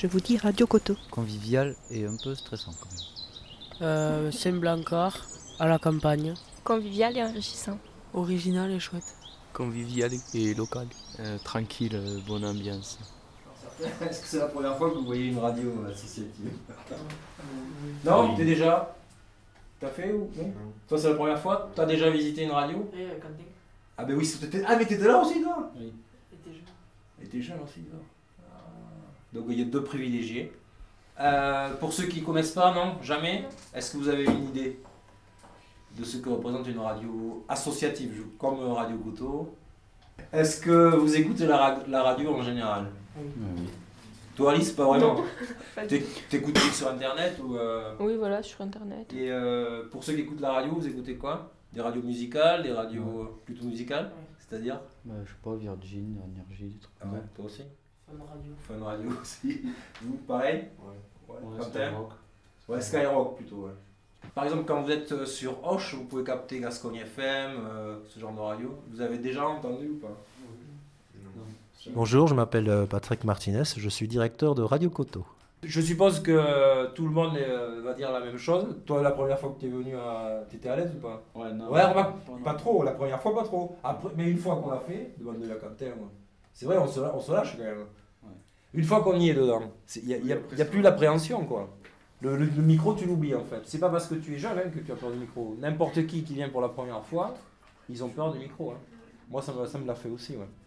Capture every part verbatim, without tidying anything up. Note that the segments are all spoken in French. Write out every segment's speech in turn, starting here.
je vous dis Radio Coteau. Convivial et un peu stressant quand même. Euh, simple encore, à la campagne. Convivial et enrichissant. Original et chouette. Convivial et local. Euh, tranquille, euh, bonne ambiance. Est-ce que c'est la première fois que vous voyez une radio associative? Non, oui. T'es déjà... T'as fait ou non? Toi c'est la première fois? T'as déjà visité une radio? Oui, à Canting. Ah ben oui, c'était... Ah mais t'étais là aussi toi? Oui. T'étais jeune. T'étais jeune aussi toi. Ah. Donc il y a deux privilégiés. Euh, pour ceux qui ne connaissent pas, non? Jamais? Est-ce que vous avez une idée de ce que représente une radio associative, comme Radio Coteau? Est-ce que vous écoutez la, ra- la radio en général? Oui. Oui. Toi Alice, pas vraiment? Pas T'é- T'écoutes sur internet ou euh... Oui, voilà, sur internet. Et euh, pour ceux qui écoutent la radio, vous écoutez quoi? Des radios musicales, des radios ouais. plutôt musicales? Oui. C'est-à-dire? Bah, je sais pas, Virgin, Énergie, des trucs Ah ouais, toi aussi? Fun Radio. Fun Radio aussi. Vous, pareil? Ouais. Ouais, Ouais, comme Skyrock. Ouais, Skyrock plutôt, ouais. Par exemple, quand vous êtes sur Auch, vous pouvez capter Gascogne F M, euh, ce genre de radio. Vous avez déjà entendu ou pas? Non. Bonjour, je m'appelle Patrick Martinez, je suis directeur de Radio Coteau. Je suppose que euh, tout le monde euh, va dire la même chose. Toi, la première fois que tu es venu, à... tu étais à l'aise ou pas? Ouais, non. Ouais, remarque, pas trop, la première fois pas trop. Après, mais une fois qu'on l'a fait, devant de la cantine, c'est vrai, on se, on se lâche quand même. Ouais. Une fois qu'on y est dedans, il n'y a, y a, y a plus l'appréhension quoi. Le, le, le micro, tu l'oublies en fait. C'est pas parce que tu es jeune hein, que tu as peur du micro. N'importe qui qui vient pour la première fois, ils ont peur du micro. Hein. Moi, ça me, ça me l'a fait aussi. Ouais.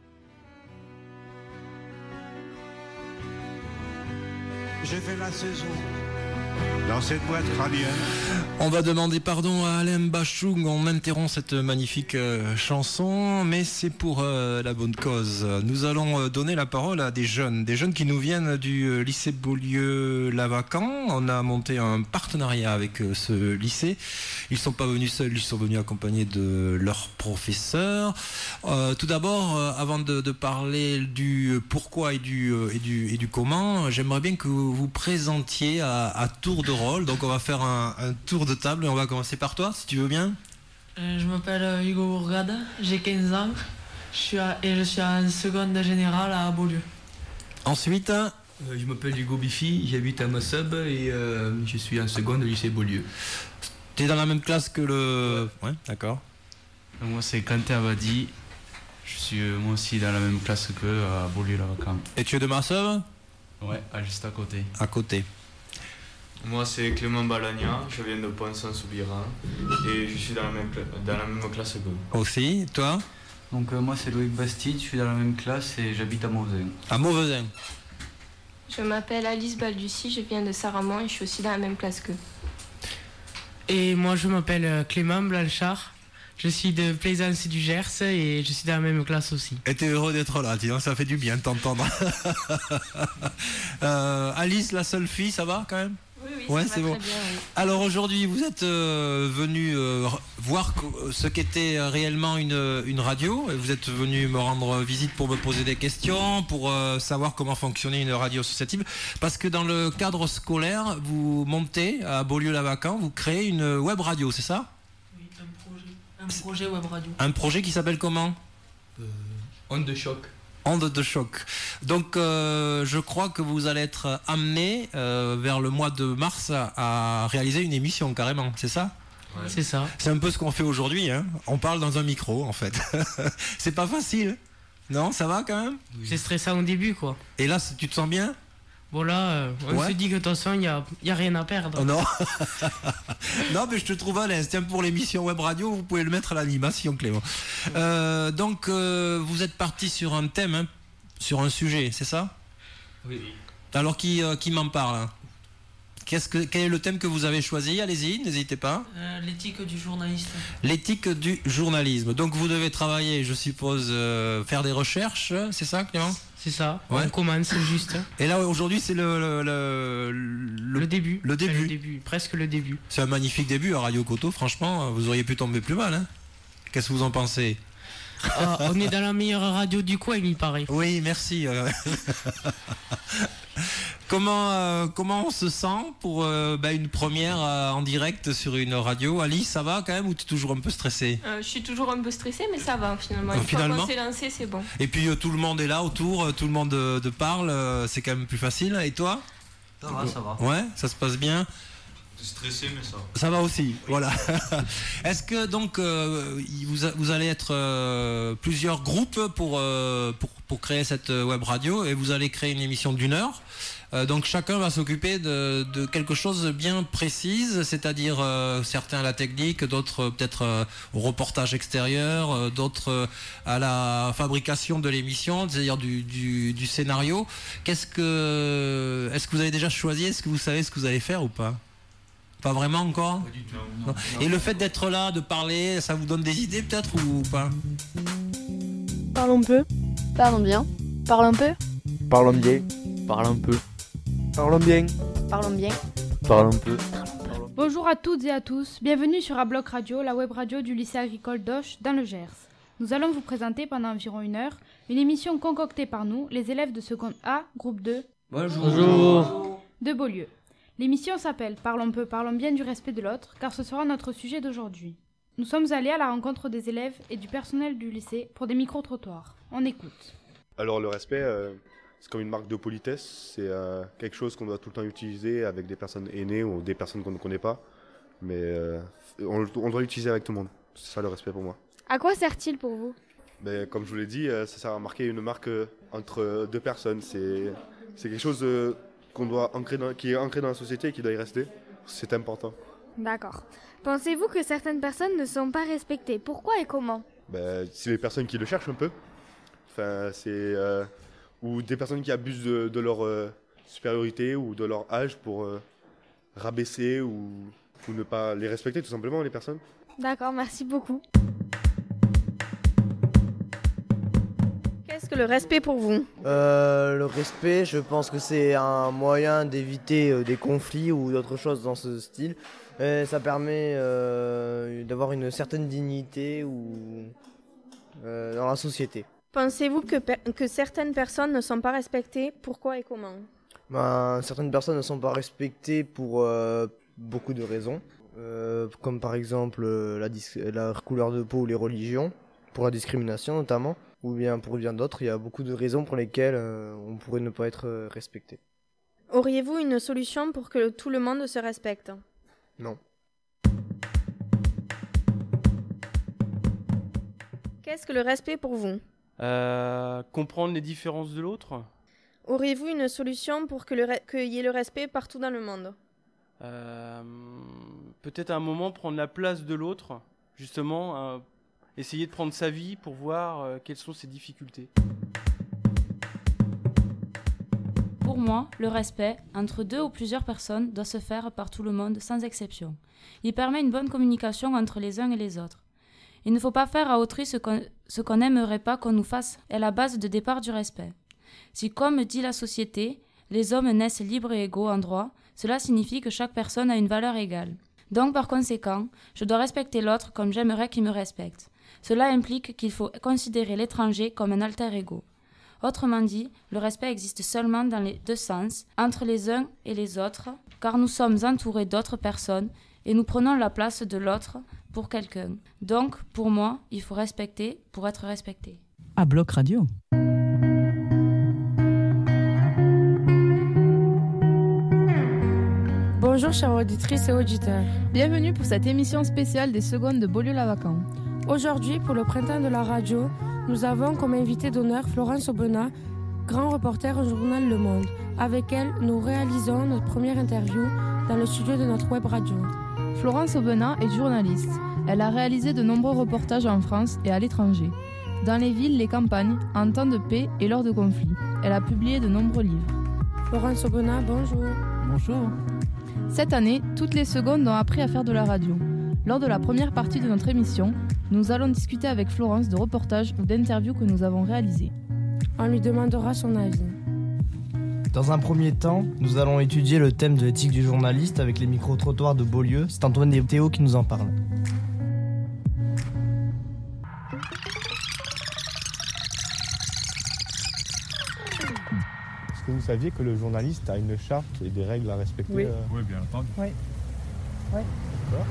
J'ai fait la saison dans cette boîte crânienne. On va demander pardon à Alain Bachung, on interrompt cette magnifique euh, chanson, mais c'est pour euh, la bonne cause. Nous allons euh, donner la parole à des jeunes, des jeunes qui nous viennent du euh, lycée Beaulieu-Lavacan. On a monté un partenariat avec euh, ce lycée. Ils ne sont pas venus seuls, ils sont venus accompagnés de leurs professeurs. Euh, tout d'abord, euh, avant de, de parler du pourquoi et du, euh, et du, et du comment, j'aimerais bien que vous vous présentiez à, à tour de rôle. Donc on va faire un, un tour de table et on va commencer par toi, si tu veux bien. Euh, je m'appelle Hugo Bourgade, j'ai quinze ans je suis à, et je suis en seconde générale à Beaulieu. Ensuite euh, je m'appelle Hugo Bifi, j'habite à Massab et euh, je suis en seconde au lycée Beaulieu. Tu es dans la même classe que le... Ouais, d'accord. Moi c'est Quentin Abadi, je suis euh, moi aussi dans la même classe que à Beaulieu-Lavacan. Et tu es de Massab? Ouais, à juste à côté. À côté. Moi c'est Clément Balagna, je viens de Pont-Saint-Soubiran et je suis dans la même, dans la même classe que. Aussi, toi? Donc euh, moi c'est Loïc Bastide, je suis dans la même classe et j'habite à Mauvezin. À Mauvezin. Je m'appelle Alice Balducci, je viens de Saramon et je suis aussi dans la même classe qu'eux. Et moi je m'appelle Clément Blanchard, je suis de Plaisance du Gers et je suis dans la même classe aussi. Et t'es heureux d'être là, dis donc, ça fait du bien de t'entendre. euh, Alice, la seule fille, ça va quand même? Oui, oui, ouais, ça c'est va bon. très bien, oui. Alors aujourd'hui, vous êtes euh, venu euh, voir ce qu'était réellement une, une radio. Vous êtes venu me rendre visite pour me poser des questions, pour euh, savoir comment fonctionnait une radio associative. Parce que dans le cadre scolaire, vous montez à Beaulieu-Lavacan, vous créez une web radio, c'est ça? Oui, un projet. Un projet web radio. Un projet qui s'appelle comment? euh, Onde de choc. Onde de choc. Donc euh, je crois que vous allez être amené euh, vers le mois de mars à, à réaliser une émission carrément, c'est ça? Ouais. C'est ça. C'est un peu ce qu'on fait aujourd'hui, hein. On parle dans un micro en fait. C'est pas facile. Non, ça va quand même? Oui. C'est stressant au début quoi. Et là, tu te sens bien? Bon là, euh, on ouais. se dit que de toute façon, il n'y a, y a rien à perdre. Oh non. Non, mais je te trouve à l'aise. Tiens, pour l'émission web radio, vous pouvez le mettre à l'animation, Clément. Euh, donc, euh, vous êtes parti sur un thème, hein, sur un sujet, c'est ça? Oui. Alors, qui, euh, qui m'en parle hein? Qu'est-ce que, quel est le thème que vous avez choisi? Allez-y, n'hésitez pas. Euh, l'éthique du journaliste. L'éthique du journalisme. Donc, vous devez travailler, je suppose, euh, faire des recherches, c'est ça, Clément? C'est ça, ouais. On commence juste. Et là, aujourd'hui, c'est le le, le, le... le début. Le début. Le début, presque le début. C'est un magnifique début à Radio Coteau, franchement, vous auriez pu tomber plus mal. Hein. Qu'est-ce que vous en pensez? Ah, on est dans la meilleure radio du coin, il paraît. Oui, merci. Comment, euh, comment on se sent pour euh, bah, une première euh, en direct sur une radio? Alice, ça va quand même ou tu es toujours un peu stressée? euh, Je suis toujours un peu stressée, mais ça va finalement. Une euh, fois finalement qu'on s'est lancé, c'est bon. Et puis euh, tout le monde est là autour, euh, tout le monde euh, te parle, euh, c'est quand même plus facile. Et toi? Ça va, ça va. Ouais, ça se passe bien. Stressé, mais ça va. Ça va aussi, oui. Voilà. Est-ce que donc euh, vous, a, vous allez être euh, plusieurs groupes pour, euh, pour, pour créer cette web radio et vous allez créer une émission d'une heure? Euh, donc chacun va s'occuper de, de quelque chose de bien précise, c'est-à-dire euh, certains à la technique, d'autres euh, peut-être euh, au reportage extérieur, euh, d'autres euh, à la fabrication de l'émission, c'est-à-dire du, du, du scénario. Qu'est-ce que, est-ce que vous avez déjà choisi? Est-ce que vous savez ce que vous allez faire ou pas? Pas vraiment encore? Pas du tout. Non. Et le fait d'être là, de parler, ça vous donne des idées peut-être ou pas? Parlons peu. Parlons bien. Parlons peu. Parlons bien. Parle un peu. Parlons bien. Parlons bien. Parle un peu. Bonjour à toutes et à tous, bienvenue sur Abloc Radio, la web radio du lycée agricole d'Auch dans le Gers. Nous allons vous présenter pendant environ une heure une émission concoctée par nous, les élèves de seconde A, groupe deux. Bonjour. Bonjour. De Beaulieu. L'émission s'appelle Parlons peu, parlons bien du respect de l'autre, car ce sera notre sujet d'aujourd'hui. Nous sommes allés à la rencontre des élèves et du personnel du lycée pour des micro-trottoirs. On écoute. Alors le respect, euh, c'est comme une marque de politesse, c'est euh, quelque chose qu'on doit tout le temps utiliser avec des personnes aînées ou des personnes qu'on ne connaît pas, mais euh, on, on doit l'utiliser avec tout le monde. C'est ça le respect pour moi. À quoi sert-il pour vous? Ben, comme je vous l'ai dit, euh, ça sert à marquer une marque euh, entre deux personnes. C'est, c'est quelque chose euh, qu'on doit ancrer dans, qui est ancré dans la société et qui doit y rester. C'est important. D'accord. Pensez-vous que certaines personnes ne sont pas respectées? Pourquoi et comment? Ben, c'est les personnes qui le cherchent un peu. Enfin, c'est, euh, ou des personnes qui abusent de, de leur euh, supériorité ou de leur âge pour euh, rabaisser ou, ou ne pas les respecter tout simplement, les personnes. D'accord, merci beaucoup. Qu'est-ce que le respect pour vous? euh, Le respect, je pense que c'est un moyen d'éviter euh, des conflits ou d'autres choses dans ce style. Et ça permet euh, d'avoir une certaine dignité ou, euh, dans la société. Pensez-vous que, pe- que certaines personnes ne sont pas respectées? Pourquoi et comment? Ben, certaines personnes ne sont pas respectées pour euh, beaucoup de raisons, euh, comme par exemple euh, la, dis- la couleur de peau ou les religions, pour la discrimination notamment, ou bien pour bien d'autres. Il y a beaucoup de raisons pour lesquelles euh, on pourrait ne pas être euh, respecté. Auriez-vous une solution pour que tout le monde se respecte? Non. Qu'est-ce que le respect pour vous? Euh, comprendre les différences de l'autre. Auriez-vous une solution pour que le re- qu'il y ait le respect partout dans le monde? Euh, peut-être à un moment prendre la place de l'autre, justement, euh, essayer de prendre sa vie pour voir euh, quelles sont ses difficultés. Pour moi, le respect entre deux ou plusieurs personnes doit se faire par tout le monde sans exception. Il permet une bonne communication entre les uns et les autres. Il ne faut pas faire à autrui ce qu'on, ce qu'on n'aimerait pas qu'on nous fasse est la base de départ du respect. Si, comme dit la société, les hommes naissent libres et égaux en droit, cela signifie que chaque personne a une valeur égale. Donc, par conséquent, je dois respecter l'autre comme j'aimerais qu'il me respecte. Cela implique qu'il faut considérer l'étranger comme un alter ego. Autrement dit, le respect existe seulement dans les deux sens, entre les uns et les autres, car nous sommes entourés d'autres personnes et nous prenons la place de l'autre pour quelqu'un. Donc, pour moi, il faut respecter pour être respecté. À Bloc Radio. Bonjour chères auditrices et auditeurs. Bienvenue pour cette émission spéciale des secondes de Beaulieu-Lavacan. Aujourd'hui, pour le printemps de la radio, nous avons comme invité d'honneur Florence Aubenas, grand reporter au journal Le Monde. Avec elle, nous réalisons notre première interview dans le studio de notre web radio. Florence Aubenas est journaliste. Elle a réalisé de nombreux reportages en France et à l'étranger. Dans les villes, les campagnes, en temps de paix et lors de conflits. Elle a publié de nombreux livres. Florence Aubenas, bonjour. Bonjour. Cette année, toutes les secondes ont appris à faire de la radio. Lors de la première partie de notre émission, nous allons discuter avec Florence de reportages ou d'interviews que nous avons réalisés. On lui demandera son avis. Dans un premier temps, nous allons étudier le thème de l'éthique du journaliste avec les micro-trottoirs de Beaulieu. C'est Antoine et Théo qui nous en parlent. Est-ce que vous saviez que le journaliste a une charte et des règles à respecter? Oui, euh... oui bien entendu. Oui. Oui. D'accord.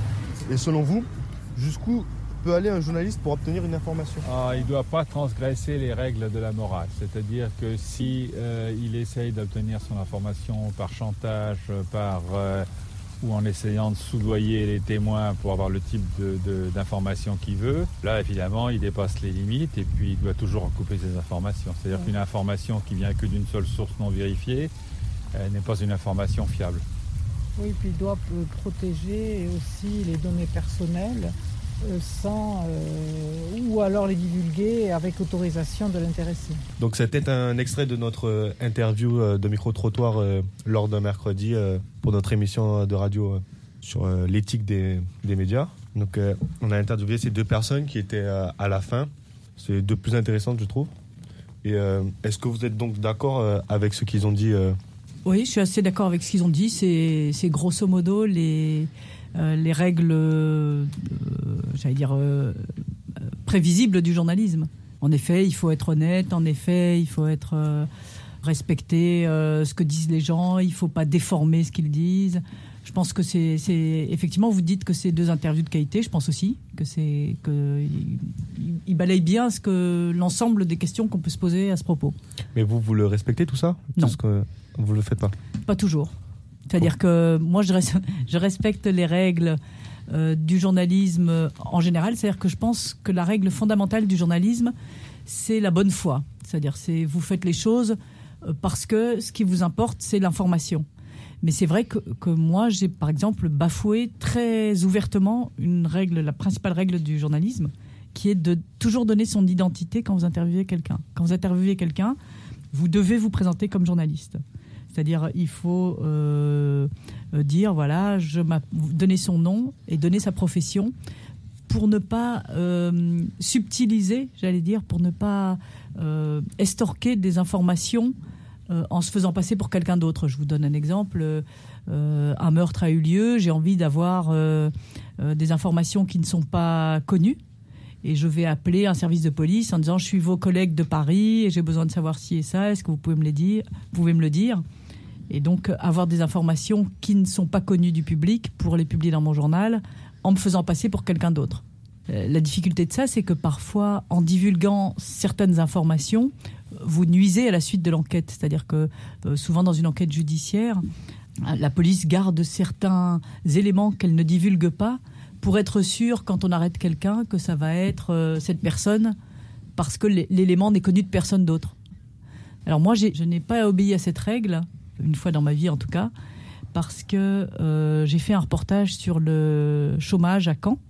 Et selon vous, jusqu'où peut aller un journaliste pour obtenir une information? Ah, il ne doit pas transgresser les règles de la morale. C'est-à-dire que si euh, il essaye d'obtenir son information par chantage, par, euh, ou en essayant de soudoyer les témoins pour avoir le type de, de, d'information qu'il veut, là évidemment il dépasse les limites et puis il doit toujours recouper ses informations. C'est-à-dire ouais. qu'une information qui vient que d'une seule source non vérifiée euh, n'est pas une information fiable. Oui, puis il doit protéger aussi les données personnelles euh, sans, euh, ou alors les divulguer avec autorisation de l'intéressé. Donc c'était un extrait de notre interview de micro-trottoir euh, lors d'un mercredi euh, pour notre émission de radio euh, sur euh, l'éthique des, des médias. Donc euh, on a interviewé ces deux personnes qui étaient euh, à la fin. C'est les deux plus intéressantes, je trouve. Et euh, est-ce que vous êtes donc d'accord euh, avec ce qu'ils ont dit euh, Oui, je suis assez d'accord avec ce qu'ils ont dit. C'est, c'est grosso modo les, euh, les règles, euh, j'allais dire, euh, prévisibles du journalisme. En effet, il faut être honnête. En effet, il faut être euh, respecter euh, ce que disent les gens. Il ne faut pas déformer ce qu'ils disent. Je pense que c'est, c'est effectivement, vous dites que c'est deux interviews de qualité. Je pense aussi que c'est que il, il balaye bien ce que l'ensemble des questions qu'on peut se poser à ce propos. Mais vous, vous le respectez tout ça? Non. Tout ce que vous le faites pas? Pas toujours. C'est-à-dire que moi, je, res- je respecte les règles euh, du journalisme en général. C'est-à-dire que je pense que la règle fondamentale du journalisme, c'est la bonne foi. C'est-à-dire, c'est vous faites les choses parce que ce qui vous importe, c'est l'information. Mais c'est vrai que, que moi, j'ai par exemple bafoué très ouvertement une règle, la principale règle du journalisme, qui est de toujours donner son identité quand vous interviewez quelqu'un. Quand vous interviewez quelqu'un, vous devez vous présenter comme journaliste. C'est-à-dire, il faut euh, dire, voilà, je donner son nom et donner sa profession pour ne pas euh, subtiliser, j'allais dire, pour ne pas euh, estorquer des informations euh, en se faisant passer pour quelqu'un d'autre. Je vous donne un exemple. Euh, un meurtre a eu lieu, j'ai envie d'avoir euh, euh, des informations qui ne sont pas connues. Et je vais appeler un service de police en disant « Je suis vos collègues de Paris et j'ai besoin de savoir ci et ça. Est-ce que vous pouvez me, les dire, vous pouvez me le dire ?» Et donc, avoir des informations qui ne sont pas connues du public pour les publier dans mon journal en me faisant passer pour quelqu'un d'autre. Euh, la difficulté de ça, c'est que parfois, en divulguant certaines informations, vous nuisez à la suite de l'enquête. C'est-à-dire que euh, souvent, dans une enquête judiciaire, la police garde certains éléments qu'elle ne divulgue pas pour être sûr, quand on arrête quelqu'un, que ça va être euh, cette personne, parce que l'élément n'est connu de personne d'autre. Alors moi, j'ai, je n'ai pas obéi à cette règle, une fois dans ma vie en tout cas, parce que euh, j'ai fait un reportage sur le chômage à Caen,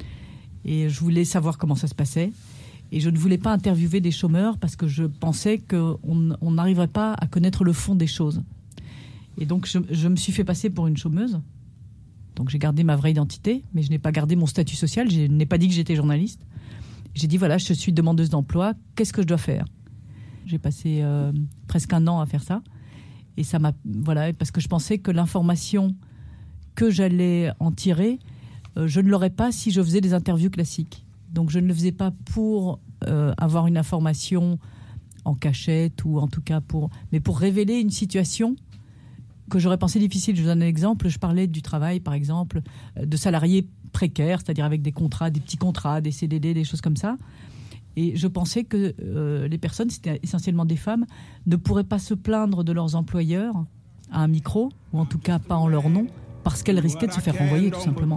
et je voulais savoir comment ça se passait, et je ne voulais pas interviewer des chômeurs, parce que je pensais qu'on n'arriverait pas à connaître le fond des choses. Et donc, je, je me suis fait passer pour une chômeuse. Donc j'ai gardé ma vraie identité, mais je n'ai pas gardé mon statut social. Je n'ai pas dit que j'étais journaliste. J'ai dit, voilà, je suis demandeuse d'emploi. Qu'est-ce que je dois faire? J'ai passé euh, presque un an à faire ça. Et ça m'a... Voilà, parce que je pensais que l'information que j'allais en tirer, euh, je ne l'aurais pas si je faisais des interviews classiques. Donc je ne le faisais pas pour euh, avoir une information en cachette, ou en tout cas pour... mais pour révéler une situation que j'aurais pensé difficile. Je vous donne un exemple. Je parlais du travail, par exemple, de salariés précaires, c'est-à-dire avec des contrats, des petits contrats, des C D D, des choses comme ça. Et je pensais que euh, les personnes, c'était essentiellement des femmes, ne pourraient pas se plaindre de leurs employeurs à un micro, ou en tout cas pas en leur nom, parce qu'elles risquaient de se faire renvoyer, tout simplement.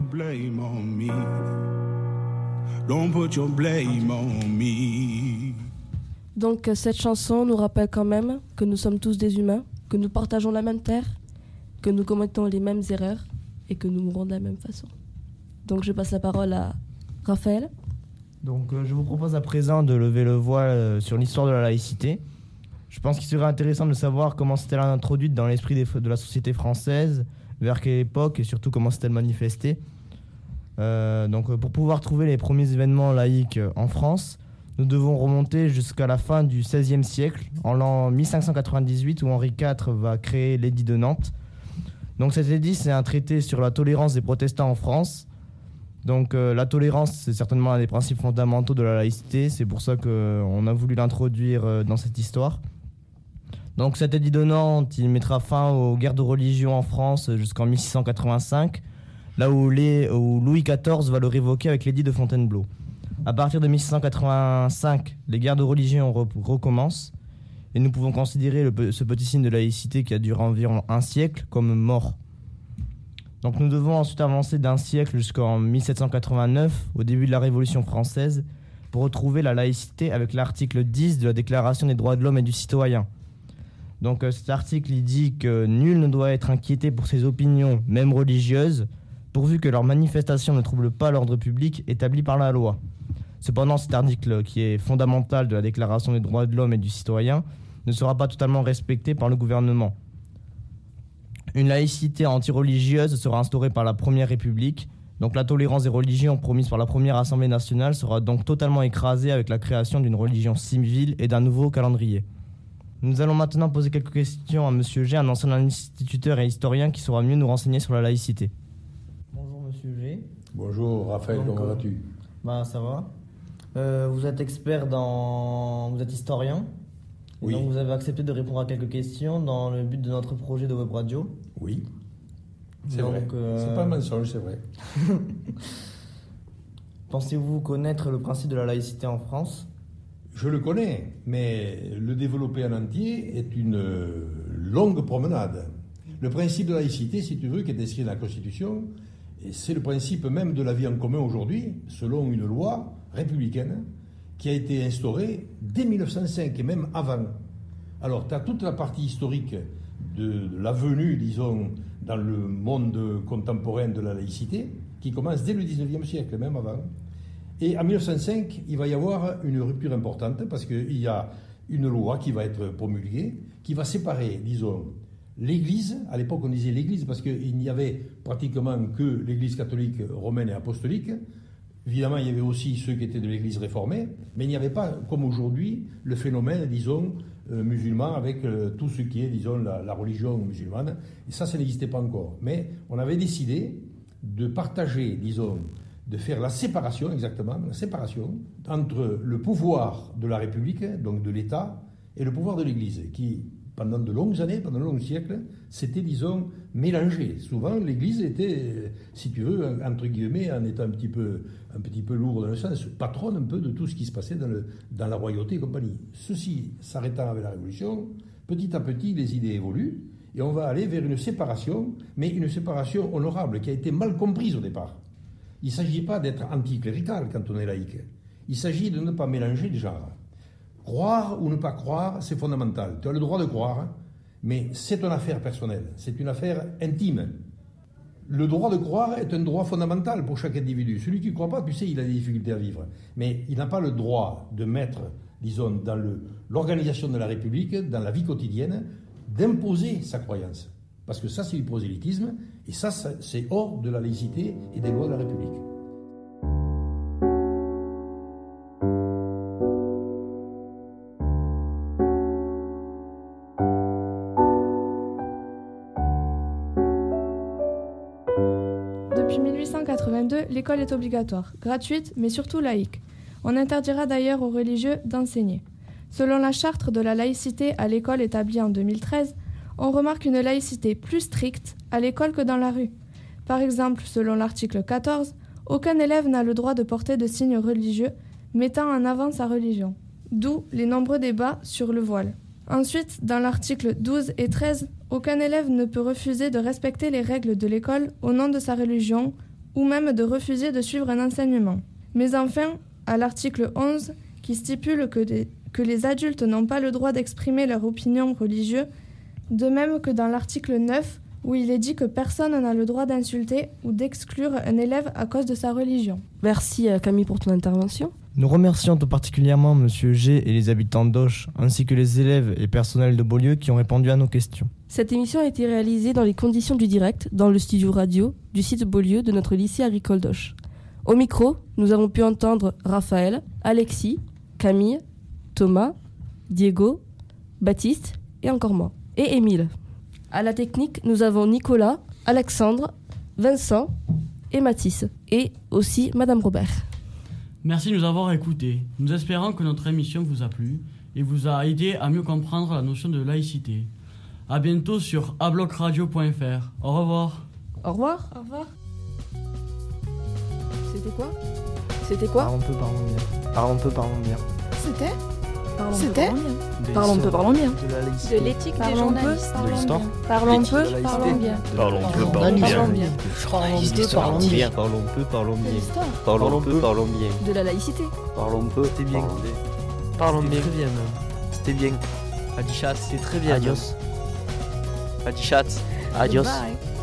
Donc cette chanson nous rappelle quand même que nous sommes tous des humains, que nous partageons la même terre, que nous commettons les mêmes erreurs et que nous mourrons de la même façon. Donc je passe la parole à Raphaël. Donc euh, je vous propose à présent de lever le voile euh, sur l'histoire de la laïcité. Je pense qu'il serait intéressant de savoir comment s'est-elle introduite dans l'esprit des, de la société française, vers quelle époque et surtout comment s'est-elle manifestée. Euh, donc pour pouvoir trouver les premiers événements laïques en France, nous devons remonter jusqu'à la fin du seizième siècle, en l'an mille cinq cent quatre-vingt-dix-huit, où Henri quatre va créer l'édit de Nantes. Donc cet édit, c'est un traité sur la tolérance des protestants en France. Donc euh, la tolérance, c'est certainement un des principes fondamentaux de la laïcité. C'est pour ça qu'on a voulu l'introduire euh, dans cette histoire. Donc cet édit de Nantes, il mettra fin aux guerres de religion en France jusqu'en mille six cent quatre-vingt-cinq, là où, les, où Louis quatorze va le révoquer avec l'édit de Fontainebleau. À partir de mille six cent quatre-vingt-cinq, les guerres de religion re- recommencent et nous pouvons considérer le, ce petit signe de laïcité qui a duré environ un siècle comme mort. Donc nous devons ensuite avancer d'un siècle jusqu'en mille sept cent quatre-vingt-neuf, au début de la Révolution française, pour retrouver la laïcité avec l'article dix de la Déclaration des droits de l'homme et du citoyen. Donc euh, cet article il dit que nul ne doit être inquiété pour ses opinions, même religieuses, pourvu que leurs manifestations ne troublent pas l'ordre public établi par la loi. Cependant, cet article, qui est fondamental de la Déclaration des droits de l'homme et du citoyen, ne sera pas totalement respecté par le gouvernement. Une laïcité anti-religieuse sera instaurée par la Première République, donc la tolérance des religions promise par la Première Assemblée nationale sera donc totalement écrasée avec la création d'une religion civile et d'un nouveau calendrier. Nous allons maintenant poser quelques questions à Monsieur G, un ancien instituteur et historien qui saura mieux nous renseigner sur la laïcité. Bonjour Monsieur G. Bonjour Raphaël, Donc, comment vas-tu? Bah ça va. Euh, vous êtes expert dans... Vous êtes historien. Oui. Donc vous avez accepté de répondre à quelques questions dans le but de notre projet de web radio. Oui. C'est Donc, vrai. euh... C'est pas un mensonge, c'est vrai. Pensez-vous connaître le principe de la laïcité en France? Je le connais, mais le développer en entier est une longue promenade. Le principe de laïcité, si tu veux, qui est inscrit dans la Constitution, c'est le principe même de la vie en commun aujourd'hui, selon une loi républicaine qui a été instaurée dès mille neuf cent cinq et même avant. Alors, tu as toute la partie historique de, de la venue, disons, dans le monde contemporain de la laïcité, qui commence dès le dix-neuvième siècle, même avant. Et en mille neuf cent cinq, il va y avoir une rupture importante parce qu'il y a une loi qui va être promulguée, qui va séparer, disons, l'Église. À l'époque, on disait l'Église parce qu'il n'y avait pratiquement que l'Église catholique, romaine et apostolique. Évidemment, il y avait aussi ceux qui étaient de l'Église réformée, mais il n'y avait pas, comme aujourd'hui, le phénomène, disons, euh, musulman avec euh, tout ce qui est, disons, la, la religion musulmane. Et ça, ça n'existait pas encore. Mais on avait décidé de partager, disons, de faire la séparation, exactement, la séparation entre le pouvoir de la République, donc de l'État, et le pouvoir de l'Église, qui, pendant de longues années, pendant de longs siècles, s'était, disons, mélangé. Souvent, l'Église était, si tu veux, entre guillemets, en étant un petit peu, un petit peu lourde dans le sens, patronne un peu de tout ce qui se passait dans, le, dans la royauté et compagnie. Ceci s'arrêtant avec la Révolution, petit à petit, les idées évoluent, et on va aller vers une séparation, mais une séparation honorable, qui a été mal comprise au départ. Il ne s'agit pas d'être anticlérical quand on est laïque. Il s'agit de ne pas mélanger les genres. Croire ou ne pas croire, c'est fondamental. Tu as le droit de croire, mais c'est une affaire personnelle, c'est une affaire intime. Le droit de croire est un droit fondamental pour chaque individu. Celui qui ne croit pas, tu sais, il a des difficultés à vivre. Mais il n'a pas le droit de mettre, disons, dans le, l'organisation de la République, dans la vie quotidienne, d'imposer sa croyance. Parce que ça, c'est du prosélytisme, et ça, ça, c'est hors de la laïcité et des lois de la République. Depuis mille huit cent quatre-vingt-deux, l'école est obligatoire, gratuite, mais surtout laïque. On interdira d'ailleurs aux religieux d'enseigner. Selon la charte de la laïcité à l'école établie en deux mille treize, on remarque une laïcité plus stricte à l'école que dans la rue. Par exemple, selon l'article quatorze, aucun élève n'a le droit de porter de signes religieux mettant en avant sa religion, d'où les nombreux débats sur le voile. Ensuite, dans l'article douze et treize, aucun élève ne peut refuser de respecter les règles de l'école au nom de sa religion ou même de refuser de suivre un enseignement. Mais enfin, à l'article onze, qui stipule que, des, que les adultes n'ont pas le droit d'exprimer leur opinion religieuse, de même que dans l'article neuf, où il est dit que personne n'a le droit d'insulter ou d'exclure un élève à cause de sa religion. Merci Camille pour ton intervention. Nous remercions tout particulièrement Monsieur G et les habitants d'Auch, ainsi que les élèves et personnels de Beaulieu qui ont répondu à nos questions. Cette émission a été réalisée dans les conditions du direct, dans le studio radio du site Beaulieu de notre lycée agricole d'Auch. Au micro, nous avons pu entendre Raphaël, Alexis, Camille, Thomas, Diego, Baptiste et encore moi. Et Émile. À la technique, nous avons Nicolas, Alexandre, Vincent et Mathis. Et aussi Madame Robert. Merci de nous avoir écoutés. Nous espérons que notre émission vous a plu et vous a aidé à mieux comprendre la notion de laïcité. A bientôt sur abloc radio point f r. Au revoir. Au revoir. Au revoir. C'était quoi C'était quoi Parlons peu, parlons bien. Parlons peu, parlons bien. C'était Parlons peu, C'était parlons bien. Parlons peu, parlons bien. De la laïcité. De l'éthique des Parlons peu, journalistes. De l'histoire. Parlons L'éthique peu, de la laïcité. parlons bien. Parlons peu, Parlons parlons bien. bien. Parlons peu, parlons bien. Parlons peu, parlons De bien. l'histoire. Parlons peu, parlons bien. De la laïcité. Parlons peu, C'était bien. parlons bien. Parlons C'était bien. très bien, même. C'était bien. Adichat, c'était très bien. Adios. Adichat. Adios. Goodbye.